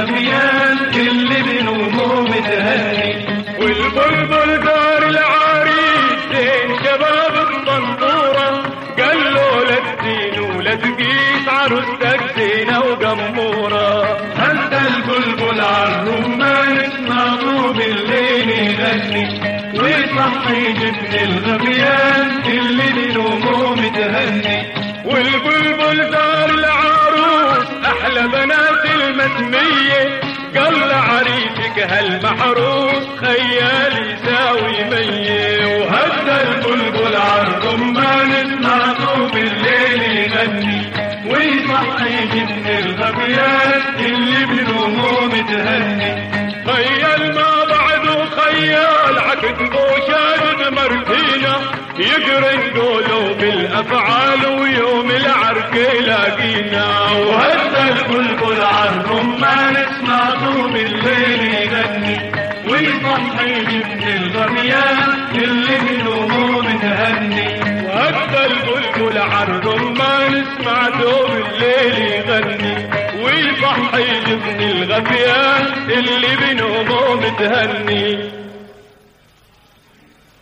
الغبيان اللي بنومه متهني. والبلبل دار العريس زين شباب الطنطورة، قال له لا تزين ولا تقيس عروستك زينة وقمورة. هدى البلبل عالرمان اسمعوا بالليل يغني، ويصحي جبن الغبيان اللي بنومه متهني. والبلبل دار العروس احلى بنات المسمية، قال لعريسك هالمحروس خيال يساوي مية. وهدى البلبل عالرمان اسمعوا بالليل يغني، ويصحي جبن الغبيان اللي بنومه متهني. خيال ما بعده خيال عقد بوشاد مرتينا، يقرن قوله بالافعال ويوم العرك لاقينا. وهدى البلبل عالرمان اسمعوا بالليل يغني، ويصحي جبن الغبيان اللي بنومه متهني. وهدى البلبل عالرمان سمعته بالليل يغني، ويصحي جبن الغبيان اللي بنومه متهني.